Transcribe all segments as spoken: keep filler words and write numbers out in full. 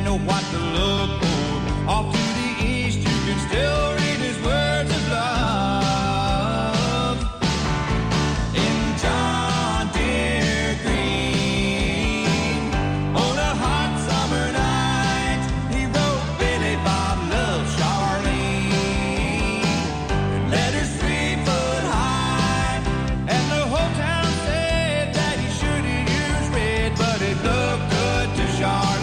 know what to look for. Off to the east, you can still read his words of love. In John Deere Green, on a hot summer night, he wrote Billy Bob loves Charlene. And letters three foot high, and the whole town said that he should have used red, but it looked good to Charlene.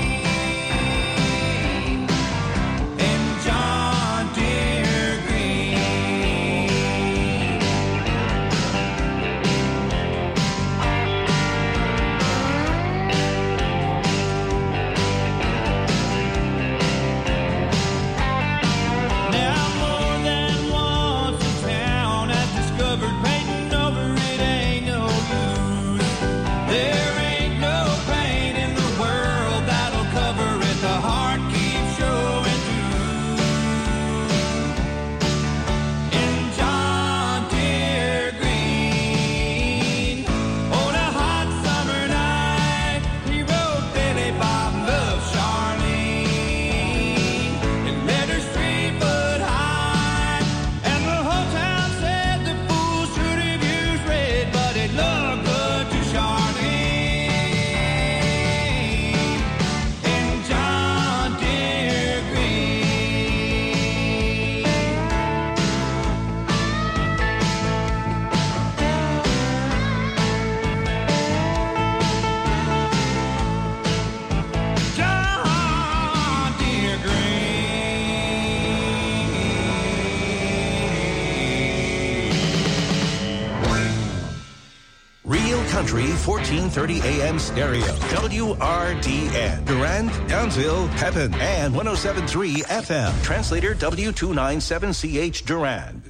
Country fourteen thirty A M stereo. W R D N. Durand, Townsville, Pepin, and one oh seven point three F M. Translator W two ninety-seven C H Durand.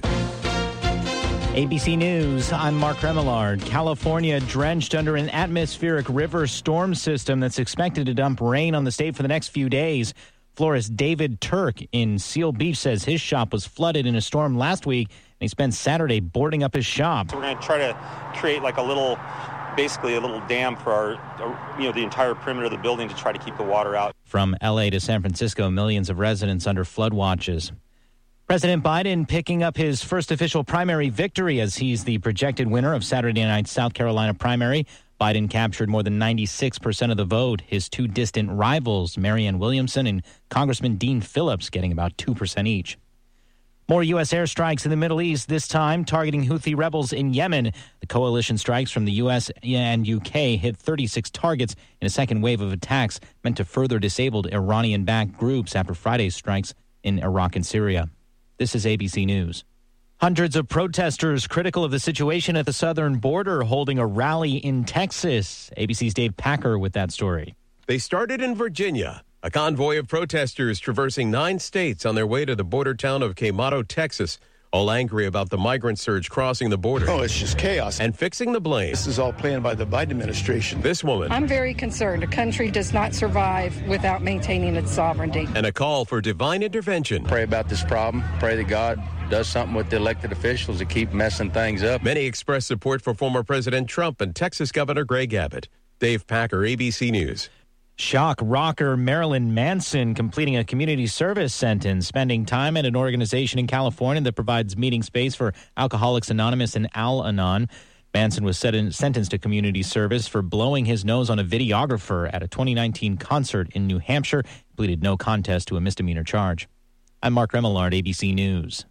A B C News, I'm Mark Remillard. California drenched under an atmospheric river storm system that's expected to dump rain on the state for the next few days. Florist David Turk in Seal Beach says his shop was flooded in a storm last week, and he spent Saturday boarding up his shop. So we're going to try to create like a little, basically a little dam for our, you know, the entire perimeter of the building to try to keep the water out. From L A to San Francisco, millions of residents under flood watches. President Biden picking up his first official primary victory as he's the projected winner of Saturday night's South Carolina primary. Biden captured more than ninety-six percent of the vote. His two distant rivals, Marianne Williamson and Congressman Dean Phillips, getting about two percent each. More U S airstrikes in the Middle East, this time targeting Houthi rebels in Yemen. The coalition strikes from the U S and U K hit thirty-six targets in a second wave of attacks meant to further disable Iranian-backed groups after Friday's strikes in Iraq and Syria. This is A B C News. Hundreds of protesters critical of the situation at the southern border holding a rally in Texas. A B C's Dave Packer with that story. They started in Virginia. A convoy of protesters traversing nine states on their way to the border town of Quemado, Texas, all angry about the migrant surge crossing the border. Oh, it's just chaos. And fixing the blame. This is all planned by the Biden administration. This woman. I'm very concerned. A country does not survive without maintaining its sovereignty. And a call for divine intervention. Pray about this problem. Pray that God does something with the elected officials to keep messing things up. Many expressed support for former President Trump and Texas Governor Greg Abbott. Dave Packer, A B C News. Shock rocker Marilyn Manson completing a community service sentence, spending time at an organization in California that provides meeting space for Alcoholics Anonymous and Al-Anon. Manson was set in, sentenced to community service for blowing his nose on a videographer at a twenty nineteen concert in New Hampshire. He pleaded no contest to a misdemeanor charge. I'm Mark Remillard, A B C News.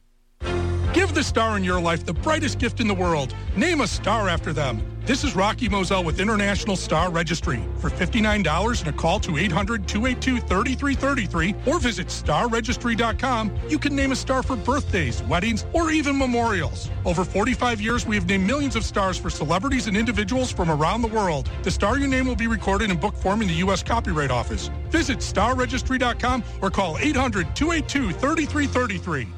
Give the star in your life the brightest gift in the world. Name a star after them. This is Rocky Moselle with International Star Registry. For fifty-nine dollars and a call to eight hundred, two eight two, three three three three or visit star registry dot com, you can name a star for birthdays, weddings, or even memorials. Over forty-five years, we have named millions of stars for celebrities and individuals from around the world. The star you name will be recorded in book form in the U S Copyright Office. Visit star registry dot com or call eight hundred, two eight two, three three three three.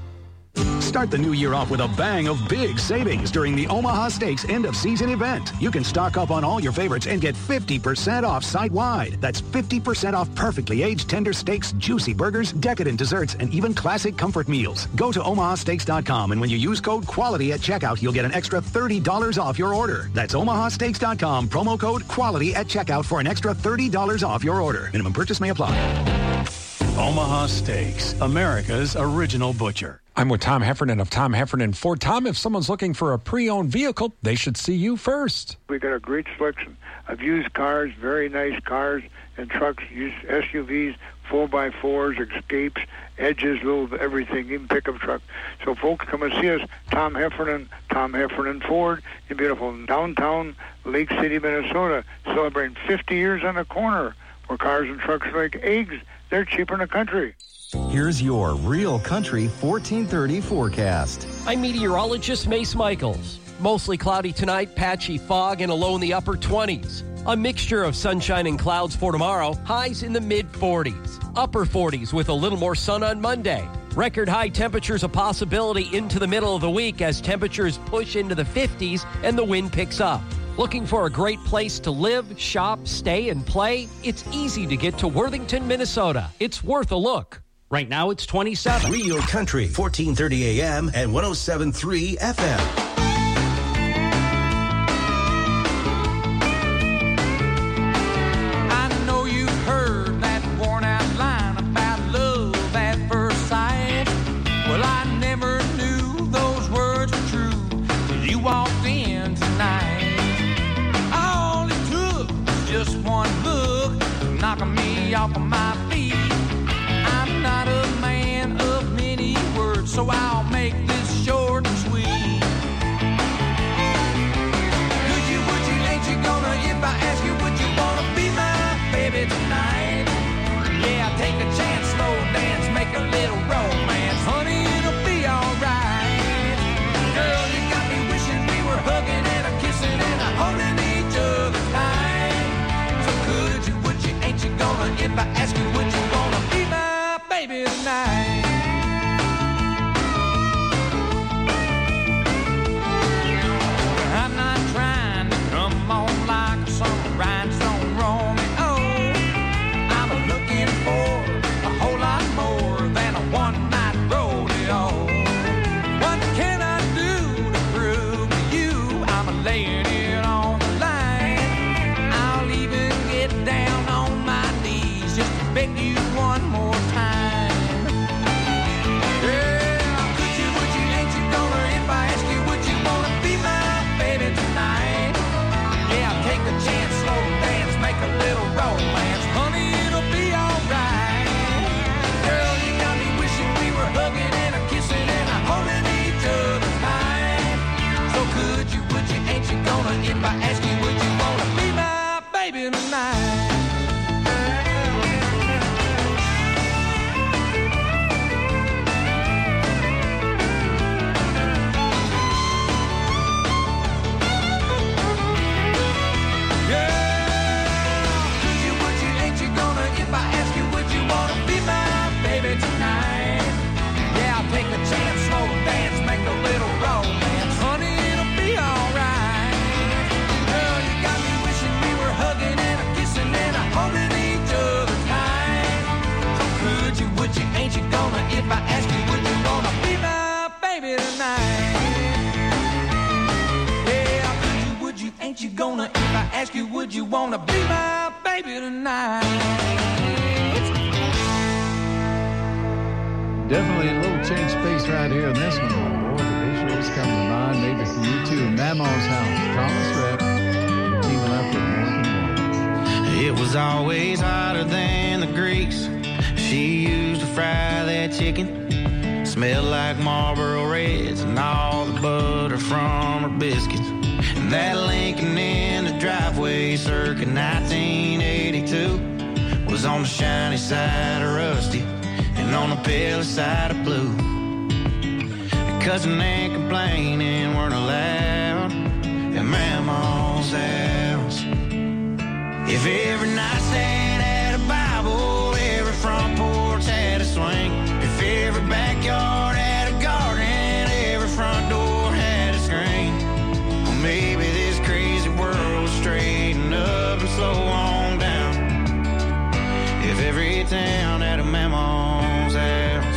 Start the new year off with a bang of big savings during the Omaha Steaks end-of-season event. You can stock up on all your favorites and get fifty percent off site-wide. That's fifty percent off perfectly aged tender steaks, juicy burgers, decadent desserts, and even classic comfort meals. Go to omaha steaks dot com, and when you use code QUALITY at checkout, you'll get an extra thirty dollars off your order. That's omaha steaks dot com, promo code QUALITY at checkout for an extra thirty dollars off your order. Minimum purchase may apply. Omaha Steaks, America's original butcher. I'm with Tom Heffernan of Tom Heffernan Ford. Tom, if someone's looking for a pre-owned vehicle, they should see you first. We got a great selection of used cars, very nice cars and trucks, used S U Vs, four by fours, Escapes, Edges, little everything, even pickup truck. So folks, come and see us, Tom Heffernan, Tom Heffernan Ford, in beautiful downtown Lake City, Minnesota, celebrating fifty years on the corner, where cars and trucks are like eggs. They're cheaper in the country. Here's your Real Country fourteen thirty forecast. I'm meteorologist Mace Michaels. Mostly cloudy tonight, patchy fog, and a low in the upper twenties. A mixture of sunshine and clouds for tomorrow, highs in the mid-forties. Upper forties with a little more sun on Monday. Record high temperatures a possibility into the middle of the week as temperatures push into the fifties and the wind picks up. Looking for a great place to live, shop, stay, and play? It's easy to get to Worthington, Minnesota. It's worth a look. Right now, it's twenty-seven. Real Country, fourteen thirty A M and one oh seven point three F M. I know you've heard that worn-out line about love at first sight. Well, I never knew those words were true till you walked in tonight. All it took was just one look, knocking me off of my feet. I'm not a man of many words, so I'll make this short and sweet. Could you, would you, ain't you gonna, if I ask you, would you wanna be my baby tonight? Yeah, take a chance, slow dance, make a little romance. Honey, it'll be alright. Girl, you got me wishing we were hugging and a kissing and a holding each other tight. So could you, would you, ain't you gonna, if I ask you, would you wanna be my baby tonight? I'm not trying to come on like some rhinestone Romeo. I'm looking for a whole lot more than a one-night rodeo. What can I do to prove to you I'm laying it on the line? I'll even get down on my knees just to beg you one more time. Yeah, could you, would you, ain't you gonna, if I ask you, would you wanna be my baby tonight? Yeah, take a chance, slow dance, make a little romance. Honey, it'll be alright. Girl, you got me wishing we were hugging and a kissing and a holding each other tight. So could you, would you, ain't you gonna, if I ask you, would you wanna be my baby tonight? If I ask you, would you wanna be my baby tonight? Yeah, could you, would you, ain't you gonna? If I ask you, would you wanna be my baby tonight? Definitely a little change of pace right here in this one. Boy, the visuals come to mind, maybe for you too. Mama's House, Thomas Rhett, team left with more. It was always hotter than the grease she used to fry that chicken. Smelled like Marlboro Reds and all the butter from her biscuits. And that Lincoln in the driveway circa nineteen eighty-two was on the shiny side of rusty and on the pale side of blue. Cousin and complaining weren't allowed at Mama's house. If every nightstand had a Bible, every front porch had a swing, if every backyard had a garden every town had a Mama's house.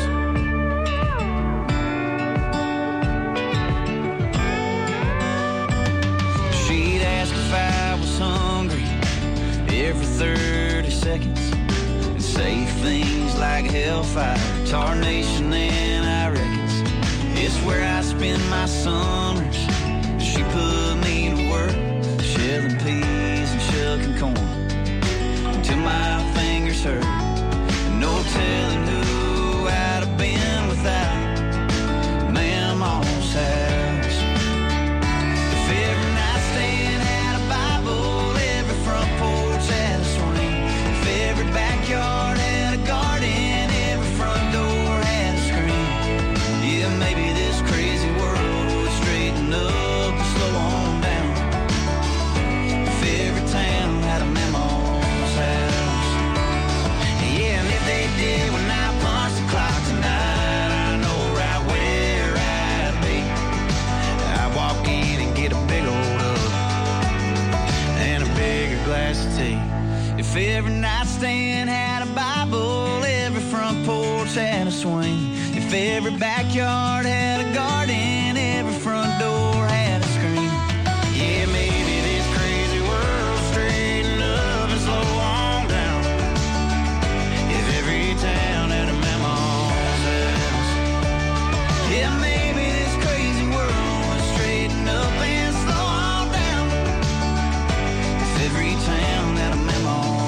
She'd ask if I was hungry every thirty seconds and say things like hellfire, tarnation, and I reckons it's where I spend my summers. She put me to work, shelling peas and shucking corn until my fingers hurt. And no telling who I'd have been without Mama's house. If every nightstand had a Bible, every front porch had a swing, if every backyard had a garden, every front door had a screen, yeah, maybe this crazy world would straighten up and slow on down. If every town had a Mama's house. Yeah, and if they did when I punch the clock tonight, I know right where I'd be. I'd walk in and get a big old up and a bigger glass of tea. If every nightstand had a Bible, every front porch had a swing, if every backyard had a garden, every front door had a screen, yeah, maybe this crazy world straighten up and slow on down. If every town had a Mama's house, yeah, maybe this crazy world would straighten up and slow on down. If every town had a Mama's house.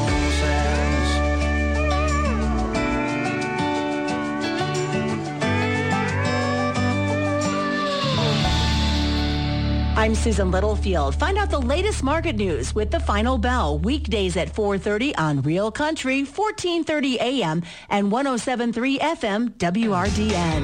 I'm Susan Littlefield. Find out the latest market news with The Final Bell, weekdays at four thirty on Real Country, fourteen thirty A M and one oh seven point three F M W R D N.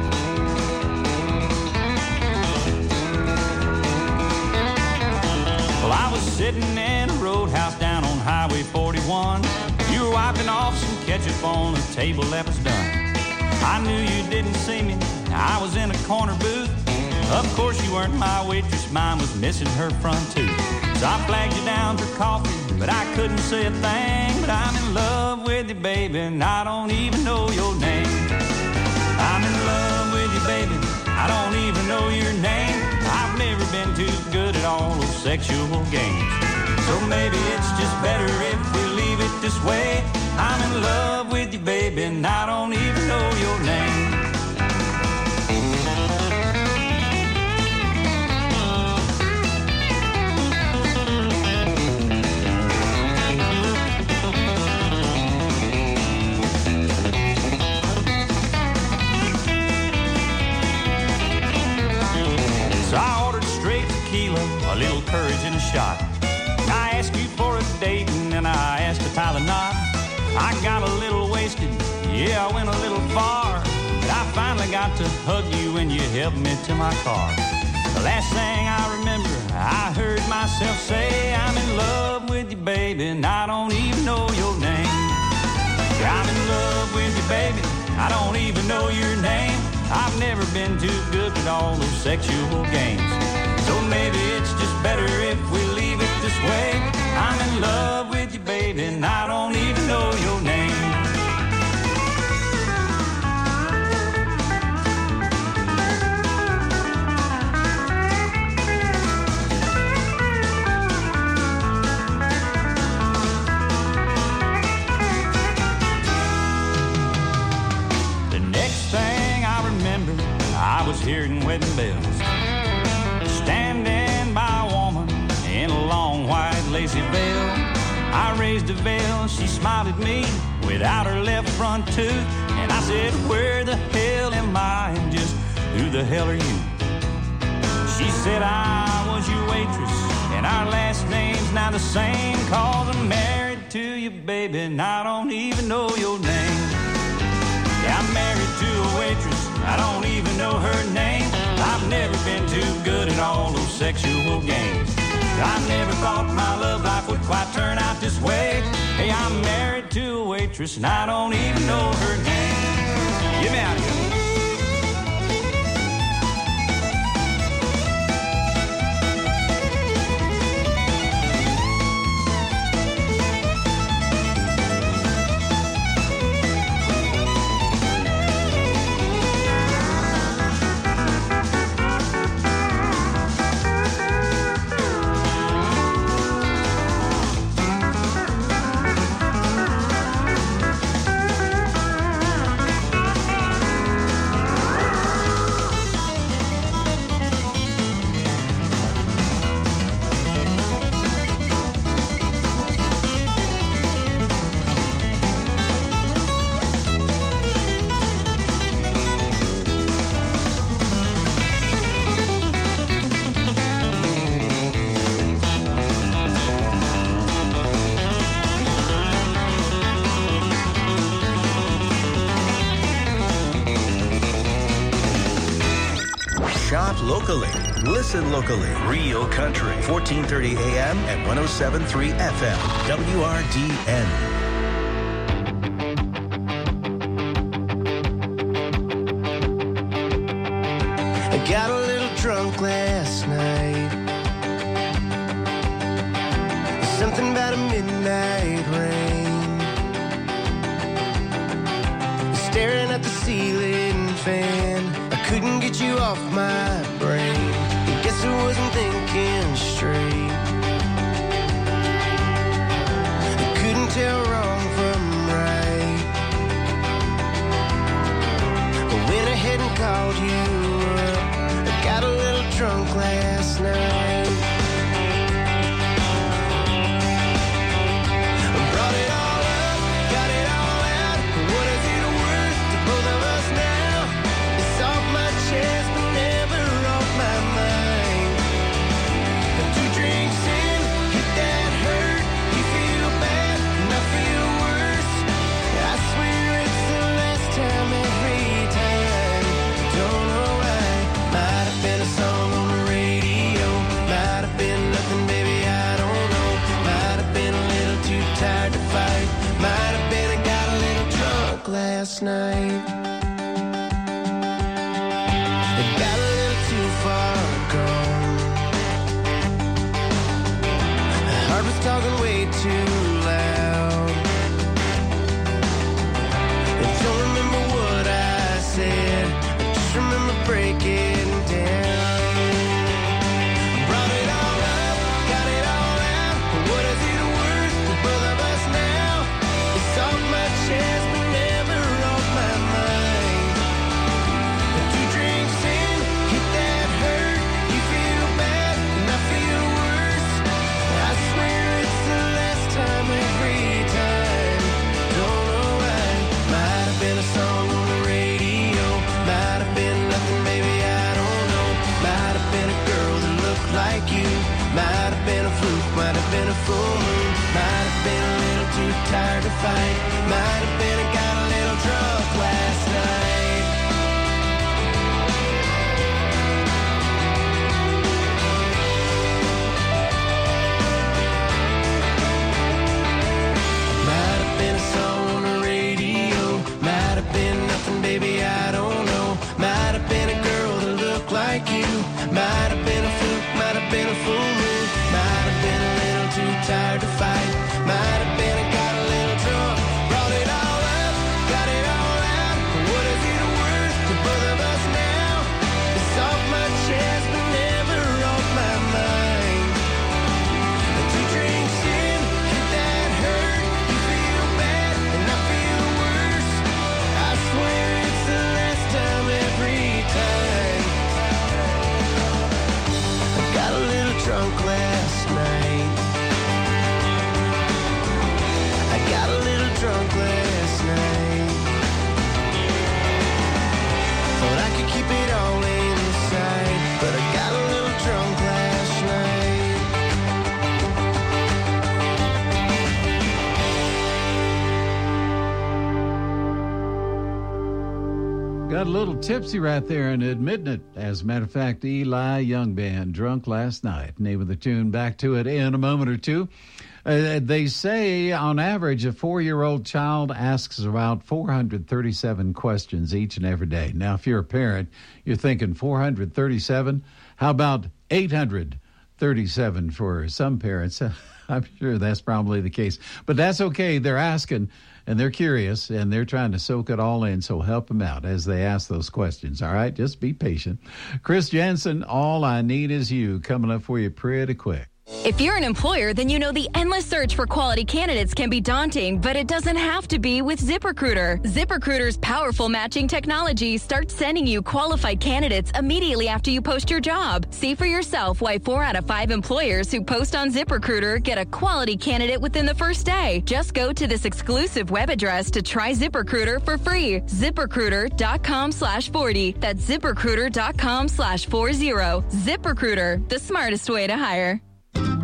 Well, I was sitting in a roadhouse down on Highway forty-one. You were wiping off some ketchup on a table that was done. I knew you didn't see me. I was in a corner booth. Of course you weren't my waitress, mine was missing her front tooth. So I flagged you down for coffee, but I couldn't say a thing. But I'm in love with you, baby, and I don't even know your name. I'm in love with you, baby, I don't even know your name. I've never been too good at all those sexual games. So maybe it's just better if we leave it this way. I'm in love with you, baby, and I don't even know your name. A little courage and a shot. I asked you for a date and then I asked to tie the knot. I got a little wasted, yeah, I went a little far, but I finally got to hug you and you helped me to my car. The last thing I remember, I heard myself say, I'm in love with you, baby, and I don't even know your name. I'm in love with you, baby, I don't even know your name. I've never been too good at all those sexual games. So maybe it's just better if we leave it this way. I'm in love with you, baby, and I don't even know your name. The next thing I remember, I was hearing wedding bells. Standing by a woman in a long white lacy veil. I raised a veil, she smiled at me without her left front tooth. And I said, where the hell am I and just who the hell are you? She said, I was your waitress and our last name's now the same. Cause I'm married to you, baby, and I don't even know your name. Yeah, I'm married to a waitress, I don't even know her name. I've never been too good at all those sexual games. I never thought my love life would quite turn out this way. Hey, I'm married to a waitress and I don't even know her name. Get me out of here. Shop locally. Listen locally. Real Country. fourteen thirty A M and one oh seven point three F M. W R D N. I got a little drunk last night. Something about a midnight rain. Staring at the ceiling fan, I couldn't get you off my brain. I guess I wasn't thinking straight. I couldn't tell wrong from right. I went ahead and called you up. I got a little drunk last night. Last night, it got a little too far gone. My heart was talking way too loud. I don't remember what I said, I just remember breaking down. Brought it all up, got it all out. What is it worth to both of us now? It's off my chest. Might have been a fluke, might have been a full moon, might have been a little too tired to fight, might have been I got a little drunk last night. Might have been a song on the radio, might have been nothing, baby, I don't know. Might have been a girl that looked like you, might have been a fluke, might have been a full moon. Tired to fight, might have been I got a little drunk. Brought it all up, got it all out. What is it worth to both of us now? It's off my chest, but never off my mind. Two drinks in, hit that hurt. You feel bad, and I feel worse. I swear it's the last time every time. I got a little drunk last night. Got a little drunk last night. Thought I could keep it all inside, but I got a little drunk last night. Got a little tipsy right there and admitting it. As a matter of fact, Eli Young Band, Drunk Last Night. Name of the tune. Back to it in a moment or two. Uh, they say, on average, a four-year-old child asks about four hundred thirty-seven questions each and every day. Now, if you're a parent, you're thinking four hundred thirty-seven? How about eight hundred thirty-seven for some parents? I'm sure that's probably the case. But that's okay. They're asking, and they're curious, and they're trying to soak it all in, so help them out as they ask those questions, all right? Just be patient. Chris Jensen, All I Need Is You, coming up for you pretty quick. If you're an employer, then you know the endless search for quality candidates can be daunting, but it doesn't have to be with ZipRecruiter. ZipRecruiter's powerful matching technology starts sending you qualified candidates immediately after you post your job. See for yourself why four out of five employers who post on ZipRecruiter get a quality candidate within the first day. Just go to this exclusive web address to try ZipRecruiter for free. ZipRecruiter.com slash 40. That's ZipRecruiter.com slash 40. ZipRecruiter, the smartest way to hire.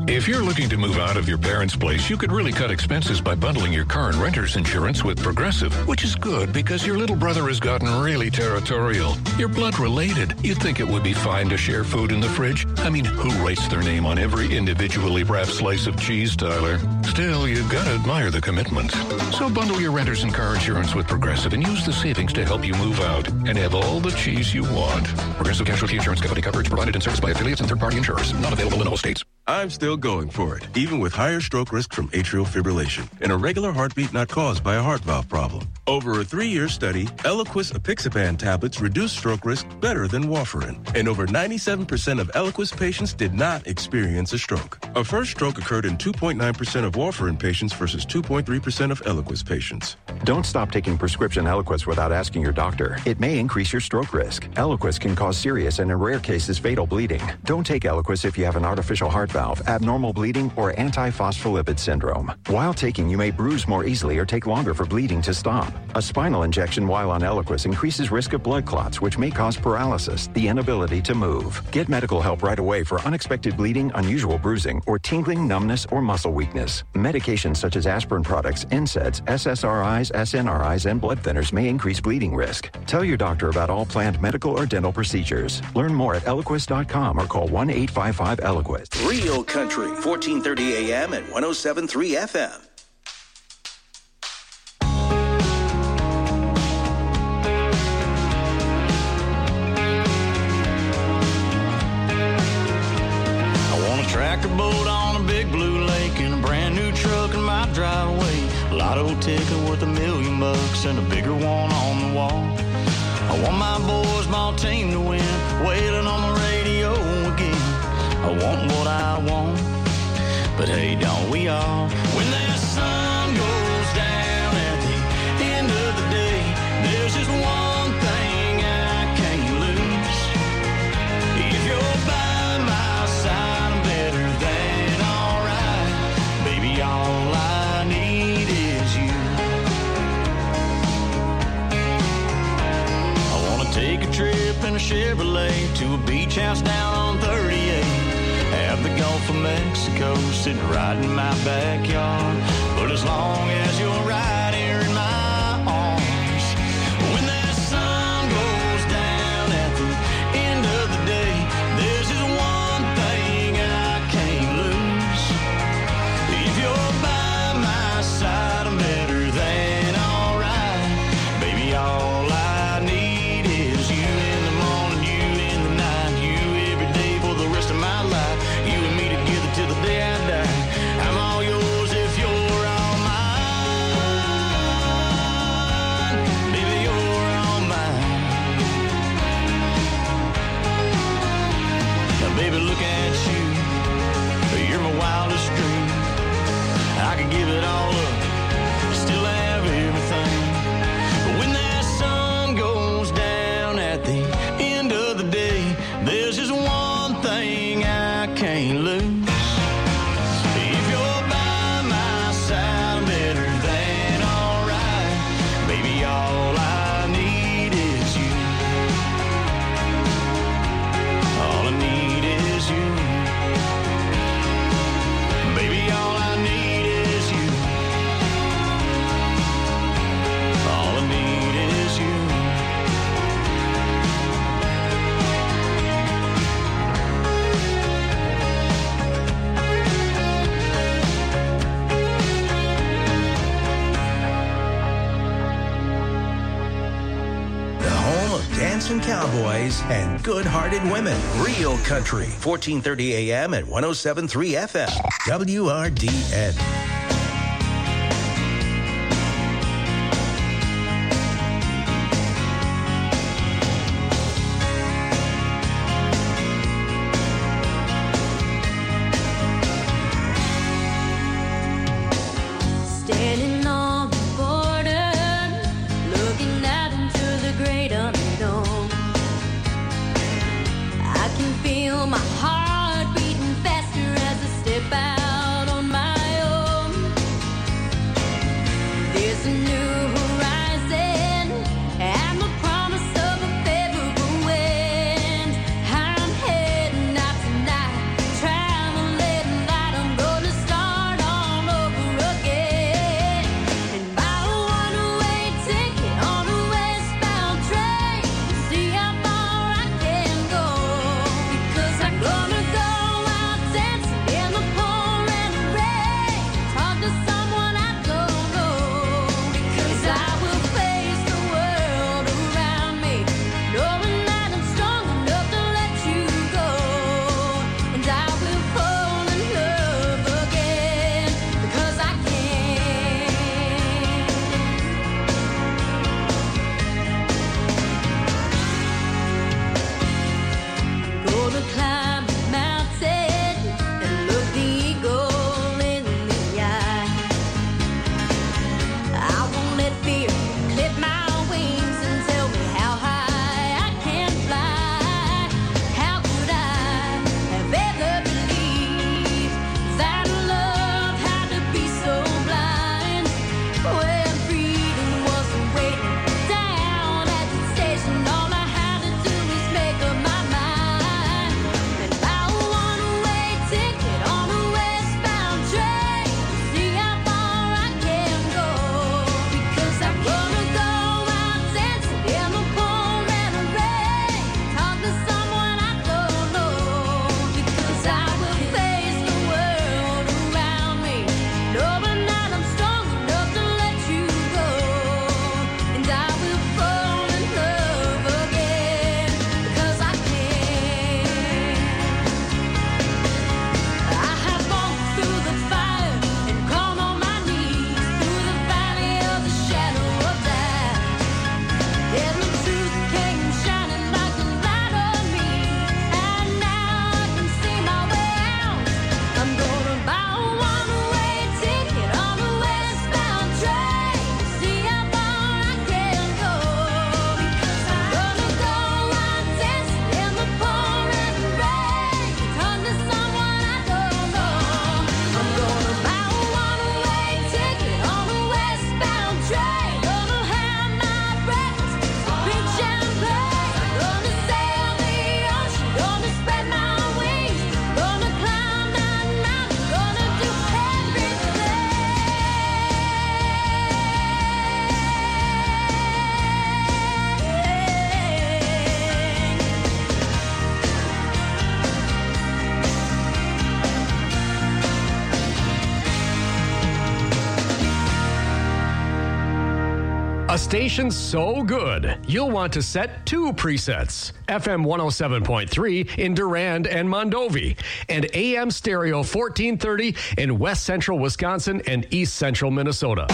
If you're looking to move out of your parents' place, you could really cut expenses by bundling your car and renter's insurance with Progressive, which is good because your little brother has gotten really territorial. You're blood related. You'd think it would be fine to share food in the fridge. I mean, who writes their name on every individually wrapped slice of cheese, Tyler? Still, you've got to admire the commitment. So bundle your renter's and car insurance with Progressive and use the savings to help you move out and have all the cheese you want. Progressive Casualty Insurance Company coverage provided and serviced by affiliates and third-party insurers. Not available in all states. I'm still going for it, even with higher stroke risk from atrial fibrillation, an irregular heartbeat not caused by a heart valve problem. Over a three-year study, Eliquis apixaban tablets reduced stroke risk better than warfarin, and over ninety-seven percent of Eliquis patients did not experience a stroke. A first stroke occurred in two point nine percent of warfarin patients versus two point three percent of Eliquis patients. Don't stop taking prescription Eliquis without asking your doctor. It may increase your stroke risk. Eliquis can cause serious and in rare cases fatal bleeding. Don't take Eliquis if you have an artificial heart valve, abnormal bleeding, or antiphospholipid syndrome. While taking, you may bruise more easily or take longer for bleeding to stop. A spinal injection while on Eliquis increases risk of blood clots, which may cause paralysis, the inability to move. Get medical help right away for unexpected bleeding, unusual bruising, or tingling, numbness, or muscle weakness. Medications such as aspirin products, N SAIDs, S S R Is, S N R Is, and blood thinners may increase bleeding risk. Tell your doctor about all planned medical or dental procedures. Learn more at Eliquis dot com or call one eight five five Eliquis. Real Country, fourteen thirty A M and one oh seven point three F M. I want a tractor boat on a big blue lake and a brand new truck in my driveway. A lotto ticket worth a million bucks and a bigger one on the wall. I want my boys' ball team to win, wailing on the radio again. I want what I want, but hey, don't we all? When that sun goes down at the end of the day, there's just one thing I can't lose. If you're by my side, I'm better than alright. Baby, all I need is you. I wanna take a trip in a Chevrolet to a beach house down on thirty-eight. Have the Gulf of Mexico sitting right in my backyard. But as long as you're right here in my arms, when that sun goes down at the end of the day, there's just one thing I can't lose. If you're by my side, I'm better than alright. Baby, all I need is you in the morning, you in the night, you every day for the rest of my life. You and me together till the day I die. I'm all yours if you're all mine. Baby, you're all mine. Now, baby, look at you. You're my wildest dream. I could give it all up, still have everything. But when that sun goes down at the end of the day, there's just one thing I can't lose. If you're by my side, I'm better than alright. Baby, all I need is you. All I need is you. Baby, all I need is you. All I need is you. The home of dancing cowboys and good-hearted women. Real Country, fourteen thirty A M and one oh seven point three F M. W R D N. Standing on the border, looking out into the great unknown. I can feel my heart beating faster as I step out on my own. A station so good, you'll want to set two presets. F M one oh seven point three in Durand and Mondovi, and A M stereo fourteen thirty in West Central Wisconsin and East Central Minnesota.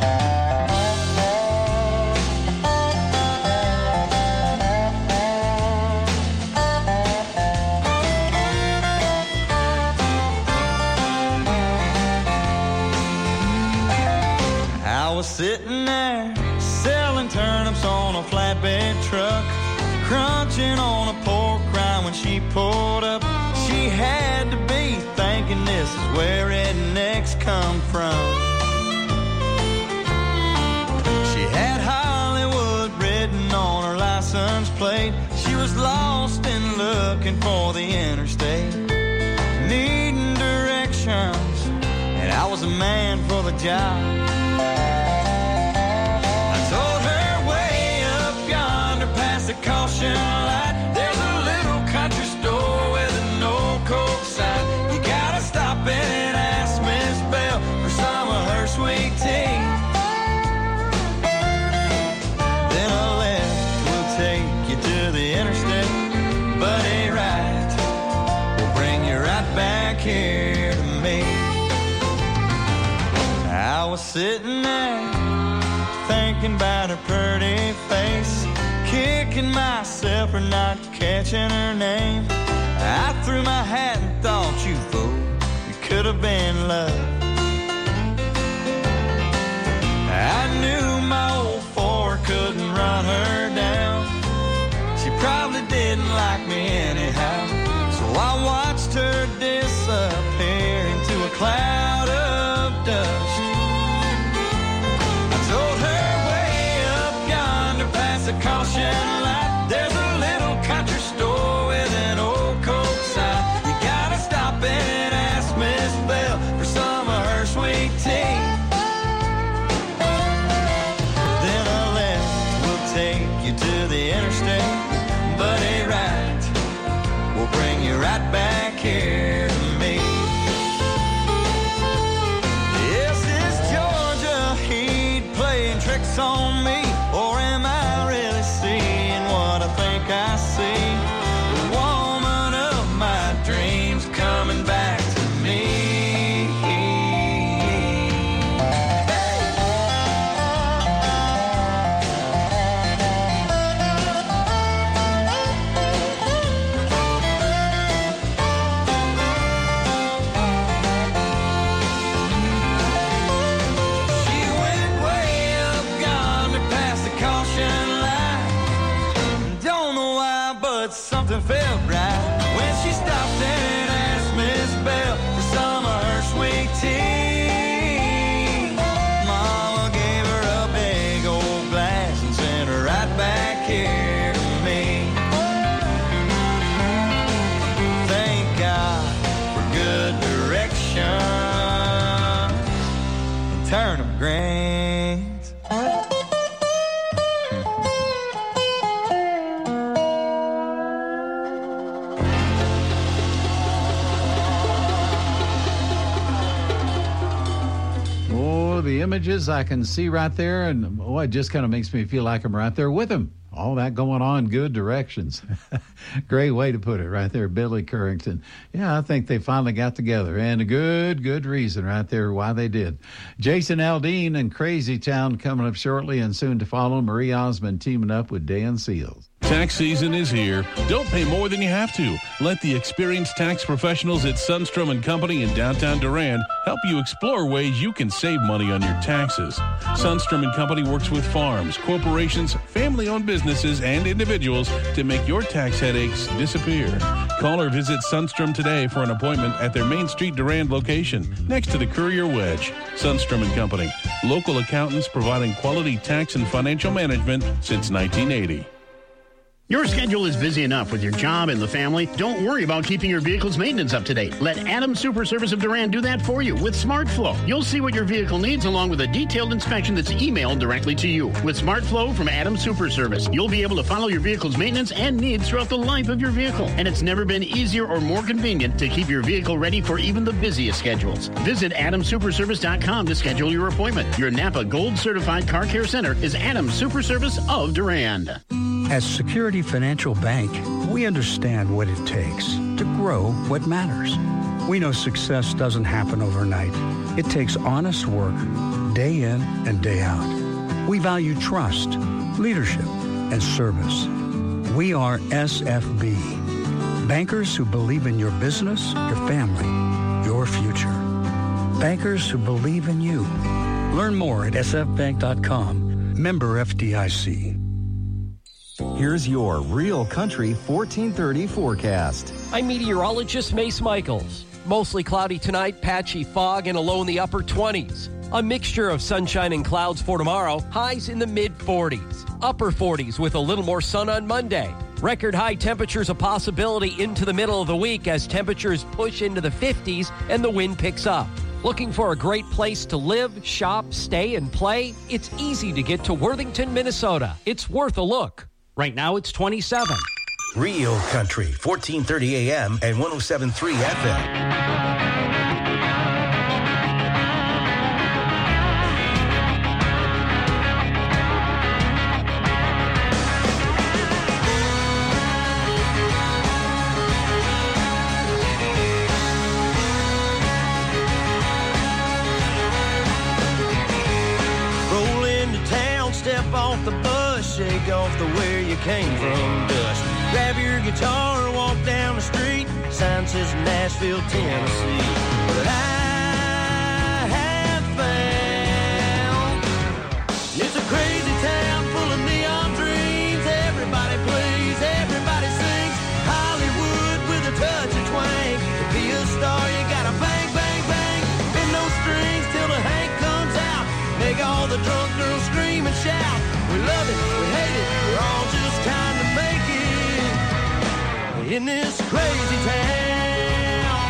I was sitting there selling turnips on a flatbed truck, crunching on a pork rind when she pulled up. She had to be thinking this is where rednecks come from. She had Hollywood written on her license plate. She was lost and looking for the interstate, needing directions, and I was a man for the job. The caution light, there's a little country store with an old Coke sign. You gotta stop in and ask Miss Bell for some of her sweet tea. Then a left will take you to the interstate, but a right will bring you right back here to me. I was sitting there thinking about her pretty face, kicking myself for not catching her name. I threw my hat and thought, you fool, it could have been love. I knew my old Ford couldn't run her down. She probably didn't like me anyhow. So I watched her disappear into a cloud of dust. I told her way up yonder past the caution light, there's a little country store with an old Coke sign. You gotta stop in and ask Miss Bell for some of her sweet tea. Then a left will take you to the interstate, but a right will bring you right back here to me. Yes, is Georgia Heat playing tricks on me, or am I really seeing what I think I see? The woman of my dreams coming back to me. She went way up yonder past the caution light. Don't know why, but something felt right when she stopped and asked Miss Bell for some of her sweet tea. Mama gave her a big old glass and sent her right back here to me. Thank God for good direction and turnip greens. Oh, the images I can see right there, and oh, it just kind of makes me feel like I'm right there with him. All that going on, good directions. Great way to put it right there, Billy Currington. Yeah, I think they finally got together, and a good, good reason right there why they did. Jason Aldean and Crazy Town coming up shortly, and soon to follow, Marie Osmond teaming up with Dan Seals. Tax season is here. Don't pay more than you have to. Let the experienced tax professionals at Sundstrom and Company in downtown Durand help you explore ways you can save money on your taxes. Sundstrom and Company works with farms, corporations, family-owned businesses, and individuals to make your tax headaches disappear. Call or visit Sundstrom today for an appointment at their Main Street Durand location next to the Courier Wedge. Sundstrom and Company, local accountants providing quality tax and financial management since nineteen eighty. Your schedule is busy enough with your job and the family. Don't worry about keeping your vehicle's maintenance up to date. Let Adams Super Service of Durand do that for you with SmartFlow. You'll see what your vehicle needs along with a detailed inspection that's emailed directly to you. With SmartFlow from Adams Super Service, you'll be able to follow your vehicle's maintenance and needs throughout the life of your vehicle. And it's never been easier or more convenient to keep your vehicle ready for even the busiest schedules. Visit adams super service dot com to schedule your appointment. Your Napa Gold Certified Car Care Center is Adams Super Service of Durand. At Security Financial Bank, we understand what it takes to grow what matters. We know success doesn't happen overnight. It takes honest work, day in and day out. We value trust, leadership, and service. We are S F B, bankers who believe in your business, your family, your future. Bankers who believe in you. Learn more at s f bank dot com. Member F D I C. Here's your Real Country fourteen thirty forecast. I'm meteorologist Mace Michaels. Mostly cloudy tonight, patchy fog, and a low in the upper twenties. A mixture of sunshine and clouds for tomorrow, highs in the mid forties. Upper forties with a little more sun on Monday. Record high temperatures a possibility into the middle of the week as temperatures push into the fifties and the wind picks up. Looking for a great place to live, shop, stay, and play? It's easy to get to Worthington, Minnesota. It's worth a look. Right now, it's twenty-seven. Real Country, fourteen thirty A M and one oh seven point three F M. Roll into town, step off the bus, shake off the where you came from dust. Grab your guitar, walk down the street, sign says Nashville, Tennessee. But I have found it's a crazy town full of neon dreams. Everybody plays, everybody sings. Hollywood with a touch of twang. To be a star, you gotta bang, bang, bang. Bend those strings till the Hank comes out. Make all the drunk girls scream and shout. We love it, we hate it, we're all just trying to make it in this crazy town.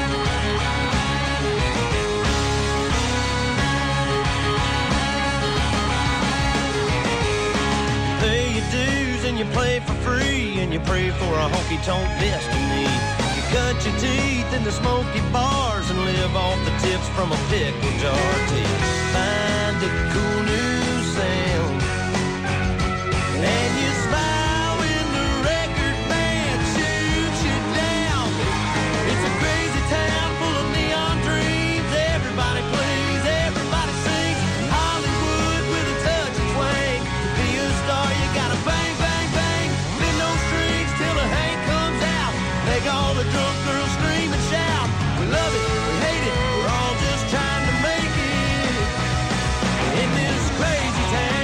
You pay your dues and you play for free, and you pray for a honky-tonk destiny. You cut your teeth in the smoky bars and live off the tips from a pickle jar till you find a cool new sound. And you smile when the record band shoots you down. It's a crazy town full of neon dreams. Everybody plays, everybody sings. Hollywood with a touch of twang. To be a star, you gotta bang, bang, bang. Bend those strings till the Hank comes out. Make all the drunk girls scream and shout. We love it, we hate it, we're all just trying to make it in this crazy town.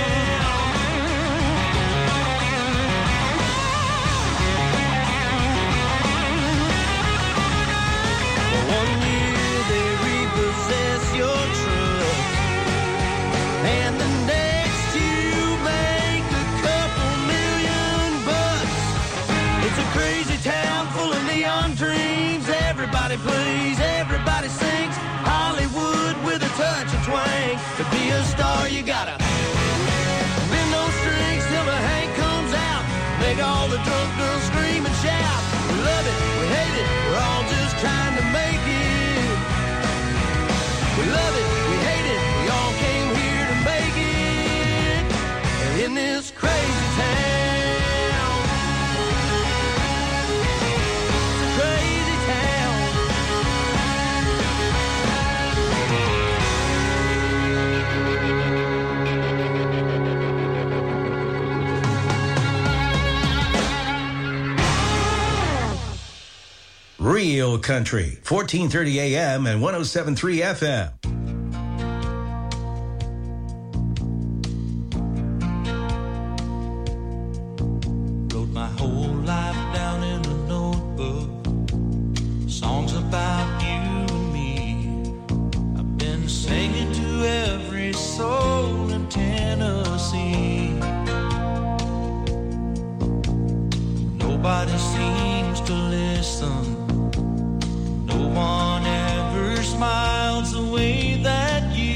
One year they repossess your truck, and the next you make a couple million bucks. It's a crazy town full of neon dreams. Everybody plays, everybody sings. Hollywood with a touch of twang. To be a star, you gotta bend those strings till the Hank comes out. Make all the drunk girls scream and shout. We love it, we hate it, we're all just trying to make it. We love it, we hate it, we all came here to make it in this crazy town. It's a crazy town. Real Country, fourteen thirty A M and one oh seven point three F M. Wrote my whole life down in a notebook. Songs about you and me. I've been singing to every soul in Tennessee. Nobody seems to listen. No one ever smiles the way that you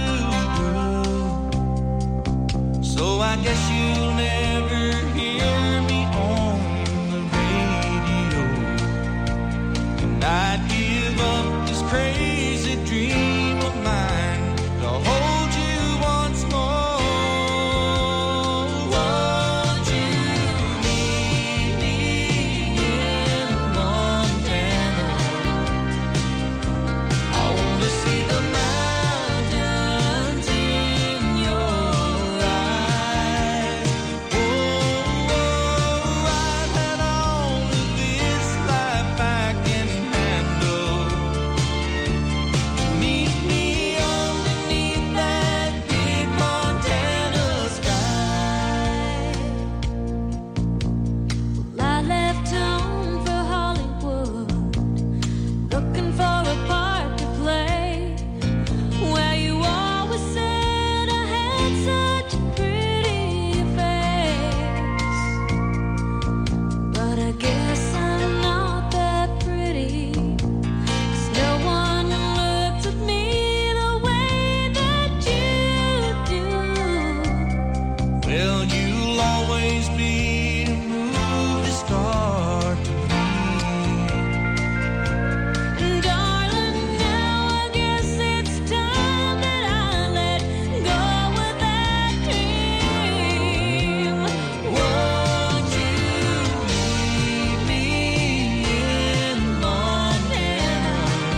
do. So I guess you'll never hear me on the radio. And I'd give up this crazy dream of mine to hold you once more. Won't you meet me in Montana? I wanna see the mountains in your eyes. Oh, oh, I've had all of this life I can handle. Meet me underneath that big Montana sky. I left home for Hollywood, looking for a part to play, where you always said I had such a pretty face. But I guess I'm not that pretty, 'cause no one looks at me the way that you do. Well, you'll always be a movie star to me. Darling, now I guess it's time that I let go of that dream. Won't you meet me in Montana?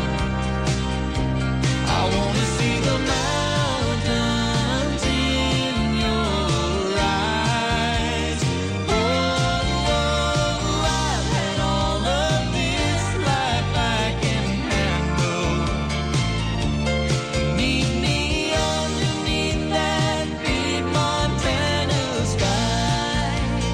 I wanna see the mountains in your eyes. Oh, oh, I've had all of this life I can handle. Meet me underneath that big Montana sky.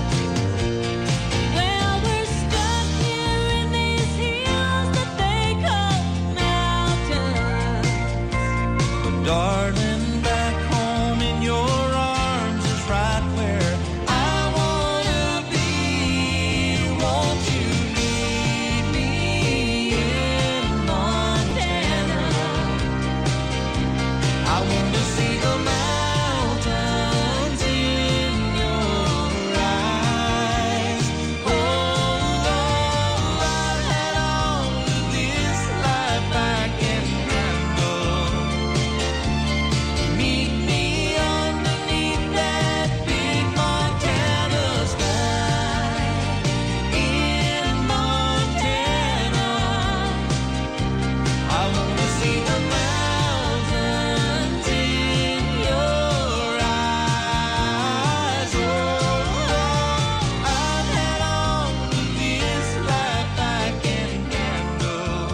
Well, we're stuck here in these hills that they call mountains. But darling, back home in your arms is right where I wanna be. Won't you meet me in Montana? I wanna see the mountains in your eyes. Oh, oh, I've had all of this life I can handle. Meet me underneath that big Montana sky. In Montana, I wanna see the mountains in your eyes. Oh, I've had all of this life I can handle.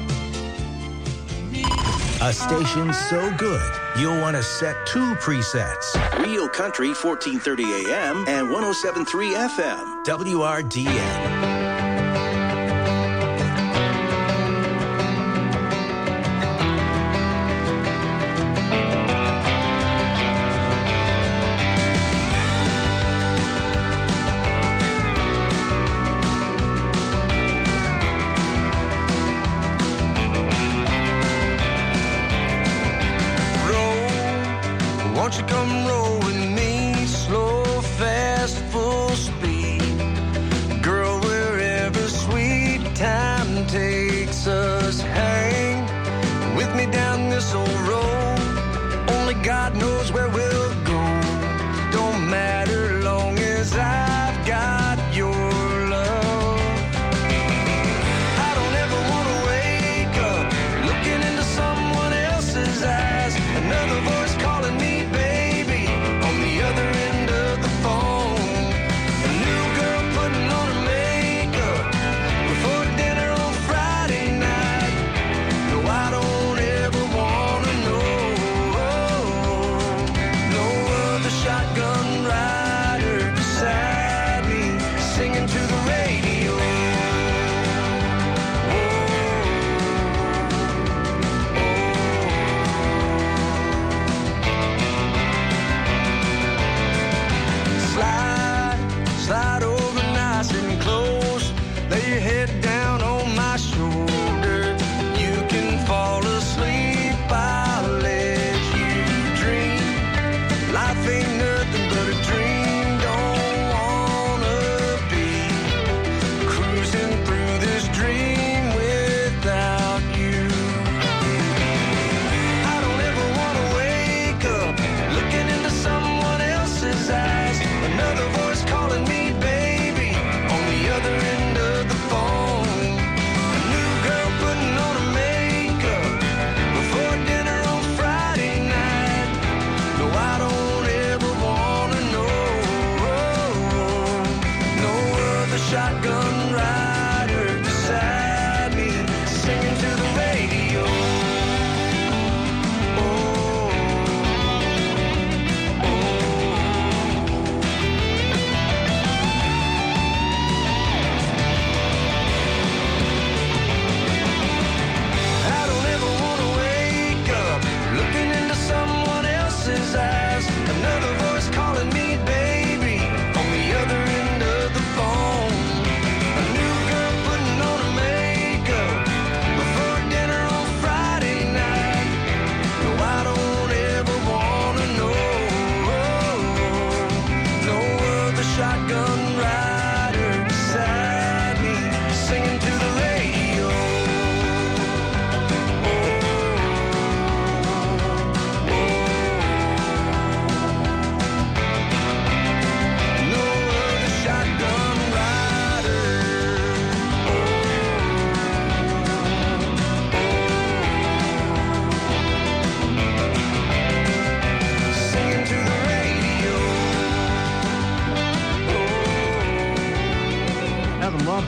A station so good, you'll want to set two presets. Real Country fourteen thirty A M and one oh seven point three F M, W R D N. Won't you come roll with me, slow, fast, full speed? Girl, we're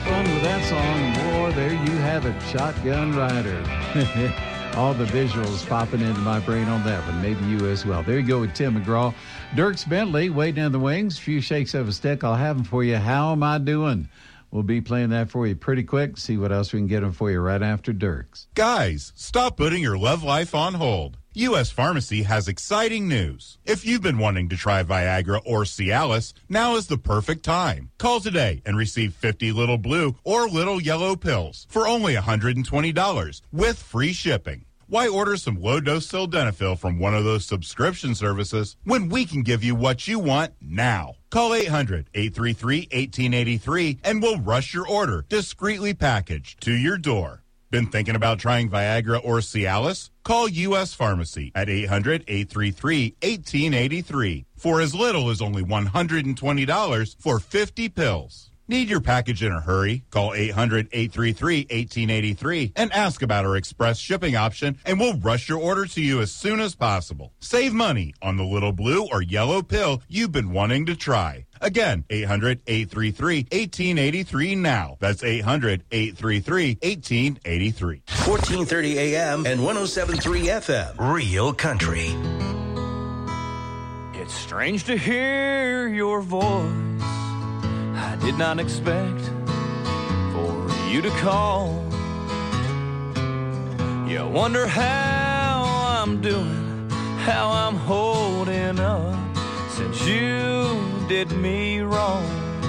fun with that song. Boy, there you have it, Shotgun Rider. All the visuals popping into my brain on that one. Maybe you as well. There you go with Tim McGraw. Dierks Bentley waiting in the wings. Few shakes of a stick. I'll have them for you. How am I doing? We'll be playing that for you pretty quick. See what else we can get them for you right after Dierks. Guys, stop putting your love life on hold. U S Pharmacy has exciting news. If you've been wanting to try Viagra or Cialis, now is the perfect time. Call today and receive fifty Little Blue or Little Yellow pills for only one hundred twenty dollars with free shipping. Why order some low-dose sildenafil from one of those subscription services when we can give you what you want now? Call eight hundred, eight three three, one eight eight three and we'll rush your order discreetly packaged to your door. Been thinking about trying Viagra or Cialis? Call U S Pharmacy at eight hundred, eight three three, one eight eight three for as little as only one hundred twenty dollars for fifty pills. Need your package in a hurry? Call eight hundred, eight three three, one eight eight three and ask about our express shipping option, and we'll rush your order to you as soon as possible. Save money on the little blue or yellow pill you've been wanting to try. Again, eight hundred, eight three three, one eight eight three now. That's eight hundred, eight three three, one eight eight three. fourteen thirty A M and one oh seven point three F M. Real Country. It's strange to hear your voice. I did not expect for you to call. You wonder how I'm doing, how I'm holding up since you did me wrong.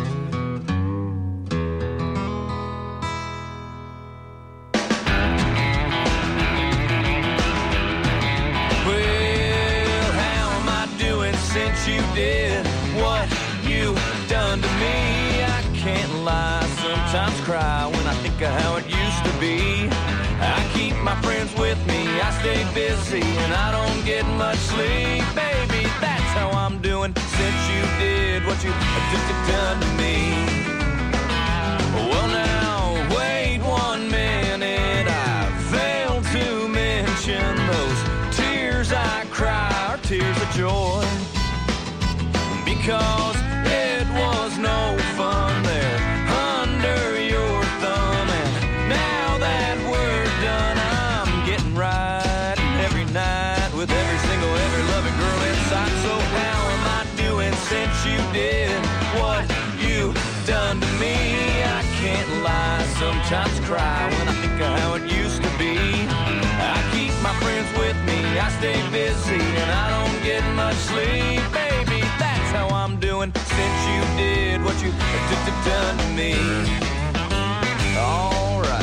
Well, how am I doing since you did what you done to me? I can't lie, sometimes cry when I think of how it used to be. I keep my friends with me, I stay busy, and I don't get much sleep. Baby, that's how I'm doing since you did what you done to me. Well now, wait one minute, I failed to mention those tears I cry are tears of joy. Because it was no fun there under your thumb, and now that we're done, I'm getting right every night with every single, every loving girl inside. So how am I doing since you did what you done to me? I can't lie, sometimes cry when I think of how it used to be. I keep my friends with me, I stay busy, and I don't get much sleep. Baby, that's how I'm doing since you did what you done to me. All right.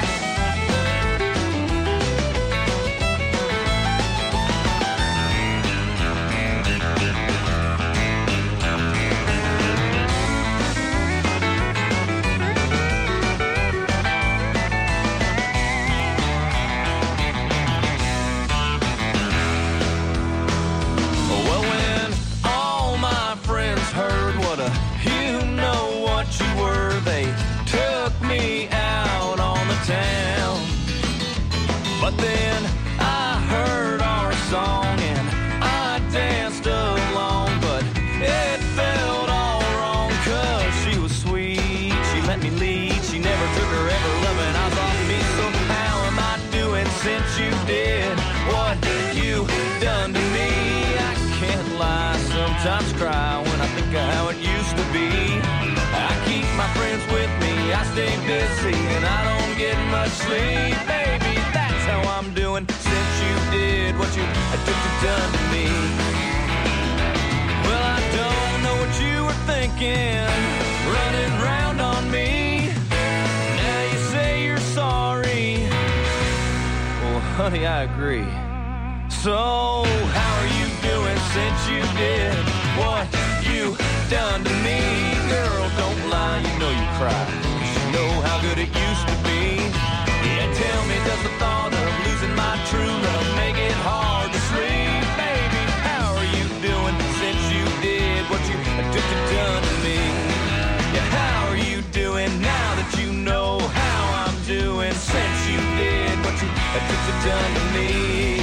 But then I heard our song and I danced along, but it felt all wrong, cause she was sweet, she let me lead, she never took her ever loving eyes off me. So how am I doing since you did what you done to me? I can't lie, sometimes cry when I think of how it used to be. I keep my friends with me, I stay busy, and I don't get much sleep. Baby, that's how I'm doing since you did what you done to me. Well, I don't know what you were thinking, running round on me. Now you say you're sorry. Well, honey, I agree. So how are you doing since you did what you done to me? Girl, don't lie, you know you cry, 'cause you know how good it used to be. Yeah, tell me, does the thought of losing my true love make it hard to sleep? Baby, how are you doing since you did what you done to me? Yeah, how are you doing now that you know how I'm doing since you did what you done to me?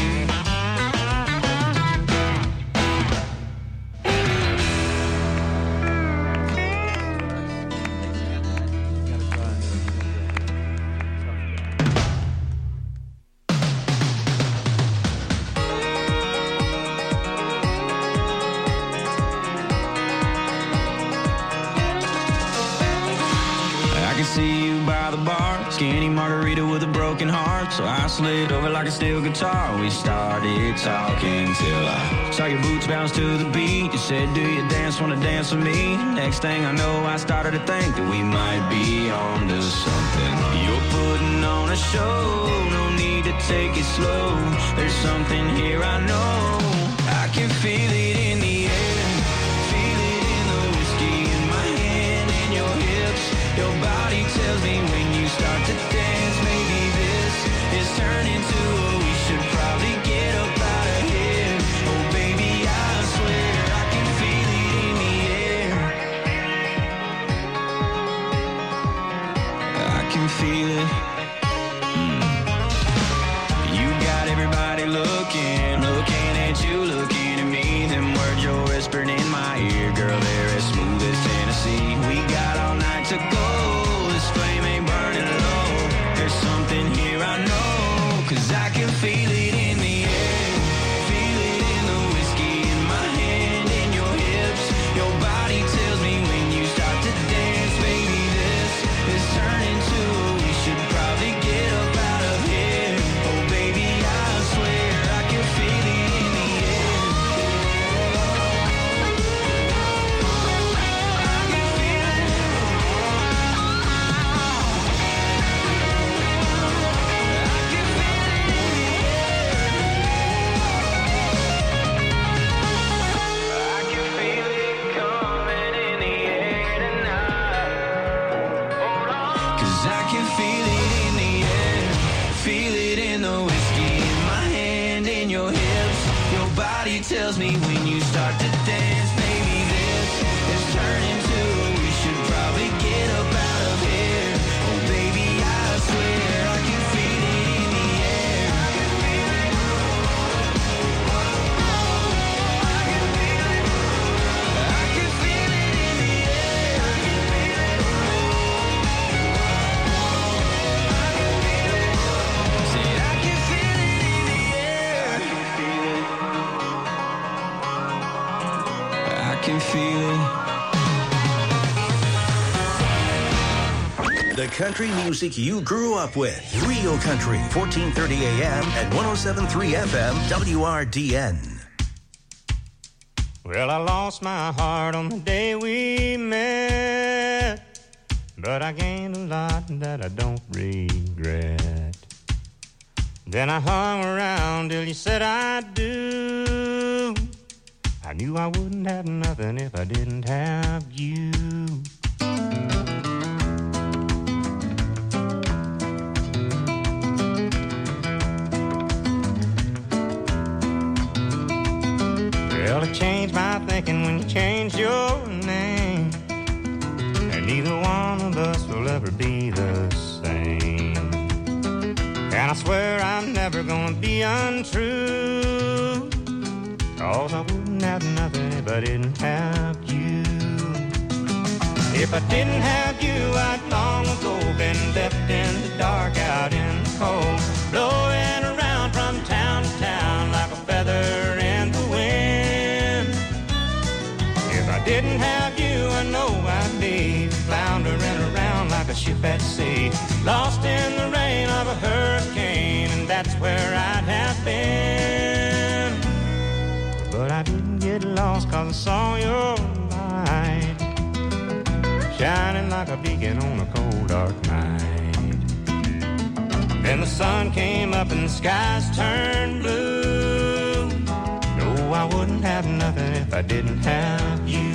by the bar. Skinny margarita with a broken heart. So I slid over like a steel guitar. We started talking till I saw your boots bounce to the beat. You said, do you dance, wanna dance with me? Next thing I know, I started to think that we might be on to something. You're putting on a show, no need to take it slow. There's something here I know. I can feel it in the air, feel it in the whiskey in my hand and your hips. Your body tells me when you start to dance, maybe this is turning to a we should probably get up out of here. Oh baby, I swear I can feel it in the air. I can feel it. Mm. You got everybody looking, looking at you, looking at me. Them words you're whispering in my ear, girl, they're as smooth as Tennessee. We got all night to go, this flame ain't burning low. There's something here I know, cause I can feel it in the air, feel it in the whiskey in my hand and your hips. Your body tells me when you start to dance, baby, this is turning to we should probably get up out of here. Oh baby, I swear I can feel it in the air. Cause I can feel it in the air, feel it in the whiskey in my hand and your hips. Your body tells me when you start to dance, maybe this is turning to we should probably get up out of here. Oh baby, I swear I can feel it in the air. I can feel it in the air. Said I can feel it in the air. I can feel it. The country music you grew up with. Real Country, fourteen thirty A M and one oh seven point three F M, W R D N. Well, I lost my heart on the day we met, but I gained a lot that I don't regret. Then I hung around till you said I do. I knew I wouldn't have nothing if I didn't have you. Well, it changed my thinking when you changed your name, and neither one of us will ever be the same. And I swear I'm never gonna be untrue, 'cause I wouldn't have nothing if I didn't have you. If I didn't have you, I'd long ago been left in the dark, out in the cold, blowing around from town to town like a feather in the wind. If I didn't have you, I know I'd be floundering around like a ship at sea, lost in the rain of a hurricane, and that's where I'd have been. But I didn't get lost 'cause I saw your light shining like a beacon on a cold dark night. Then the sun came up and the skies turned blue. No, I wouldn't have nothing if I didn't have you.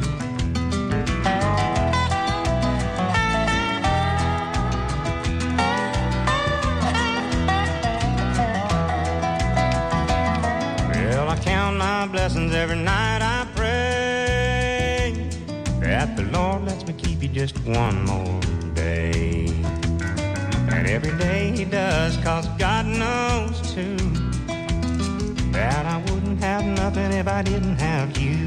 Well, I count my blessings every night I pray that the Lord lets me keep you just one more day. And every day he does, 'cause God knows too that I wouldn't have nothing if I didn't have you.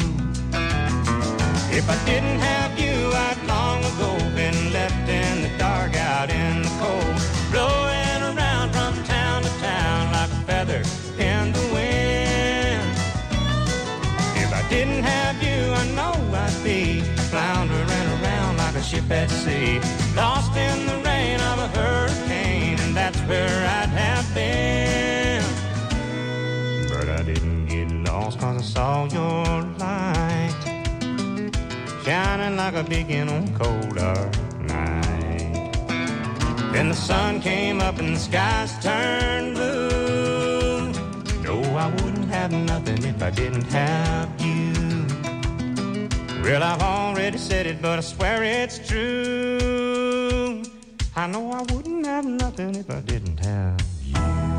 If I didn't have you, I'd long ago been left in the dark, out in the cold, blowing around from town to town like a feather in the wind. If I didn't have you, I know I'd be floundering around like like a ship at sea, lost in the rain of a hurricane, and that's where I'd have been. But I didn't get lost 'cause I saw your light shining like a beacon on a cold dark night. Then the sun came up and the skies turned blue. No, I wouldn't have nothing if I didn't have you. Well, I've already said it, but I swear it's true. I know I wouldn't have nothing if I didn't have you.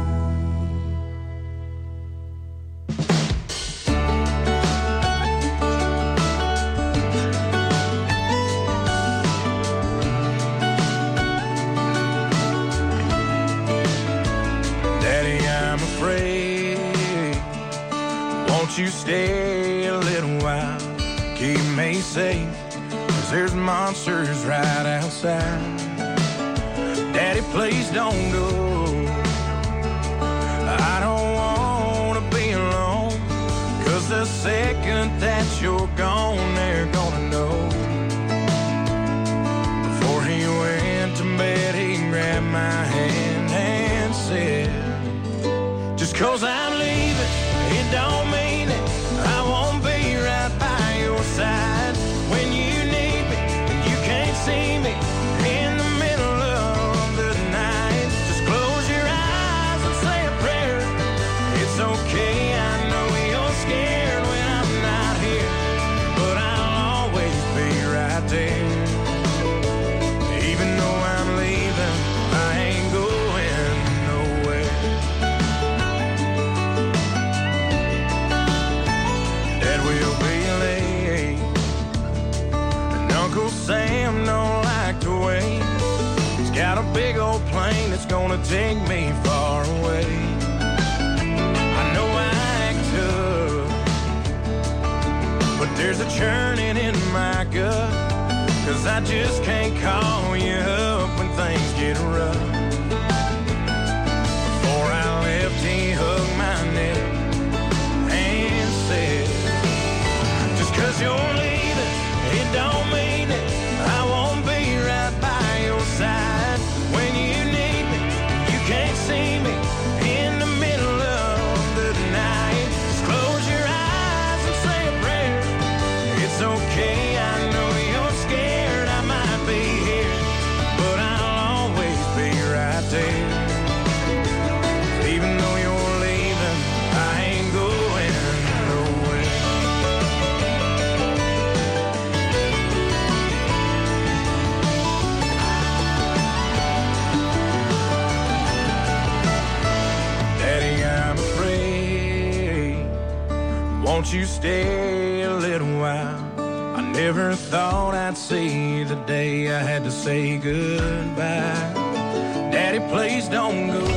Daddy, I'm afraid. Won't you stay a little while? Keep me safe, 'cause there's monsters right outside. Daddy, please don't go. I don't want to be alone, 'cause the second that you're gone, they're gonna know. Before he went to bed, he grabbed my hand and said, just 'cause I'm leaving, it don't mean it. I won't be right by your side when you need me and you can't see me in the middle of the night. Just close your eyes and say a prayer. It's okay, I know you're scared when I'm not here, but I'll always be right there. Even though I'm leaving, I ain't going nowhere. Dad will be late, and Uncle Sam don't like to wait. He's got a big old plane that's gonna take me far away. I know I act tough, but there's a churning in my gut, 'cause I just can't call you up when things get rough. Before I left, he hugged my neck and said, just 'cause you're leaving, it don't mean it. I won't be right by your side when you need me. You can't see me in the middle of the night. Just close your eyes and say a prayer. It's okay, I know you're scared. I might be here, but I'll always be right there. Even though you're leaving, I ain't going nowhere. Daddy, I'm afraid. Won't you stay a little while? I never thought I'd see the day I had to say goodbye. Daddy, please don't go.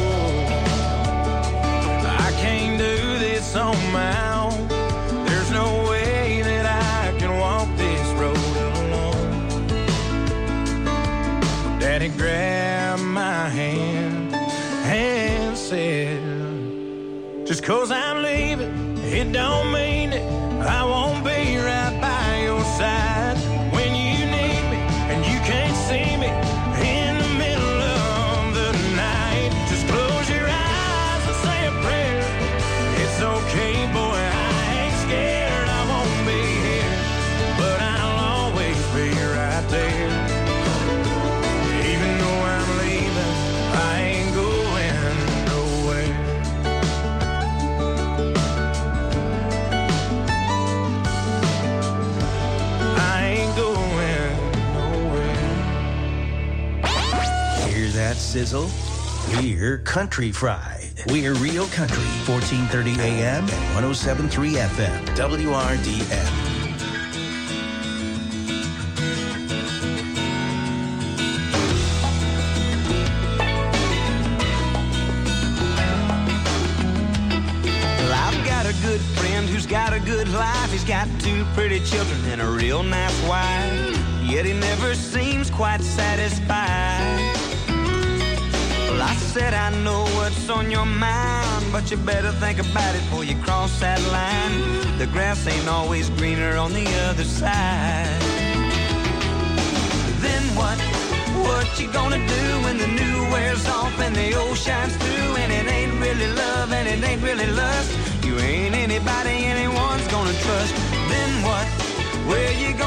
I can't do this on my own. There's no way that I can walk this road alone. Daddy grabbed my hand and said, just 'cause I'm leaving, it don't mean it. I won't be right by your side when you need me and you can't see me in the middle of the night. Just close your eyes and say a prayer. It's okay, boy, I ain't scared. I won't be here, but I'll always be right there. Even though I'm leaving, I ain't going nowhere. I ain't going nowhere. Hear that sizzle? We're Country Fried. We're Real Country, fourteen thirty A M and one oh seven point three F M, W R D N. Well, I've got a good friend who's got a good life. He's got two pretty children and a real nice wife. Yet he never seems quite satisfied. Well, I said I know what's on your mind, but you better think about it before you cross that line. The grass ain't always greener on the other side. what? What you gonna do when the new wears off and the old shines through? And it ain't really love and it ain't really lust. You ain't anybody anyone's gonna trust. Then what? Where you gonna